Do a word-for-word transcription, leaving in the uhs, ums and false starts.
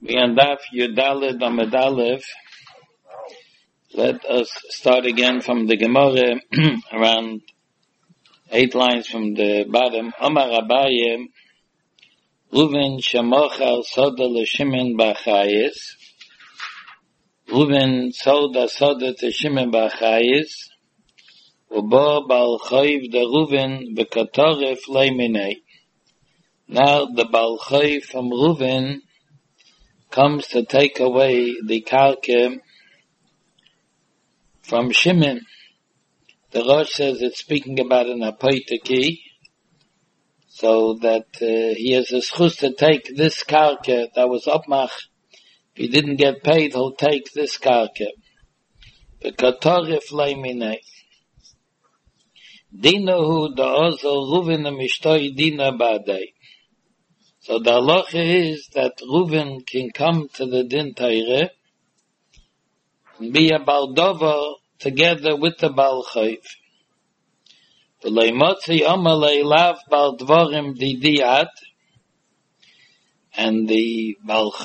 Daf Yudalid Amud Aleph. Let us start again from the Gemara, around eight lines from the bottom. Amar Abaye, Reuven shemochar soda l'Shimon bar Chayis. Reuven sold a soda to Shimon bar Chayis. Ubo bal chayv de Reuven v'katoref leiminei. Now the bal chayv from Reuven comes to take away the karka from Shimon. The Rosh says it's speaking about an apoitiki, so that uh, he has a schus to take this karka that was upmach. If he didn't get paid, he'll take this karka. V'katorif leiminei. Dinahu da'ozel Reuven mishtoi dina ba'dei. So the halacha is that Reuven can come to the din Torah and be a baldova together with the bal chayv. V'leimotzi amalei lav bal dvarim didiyat, and the bal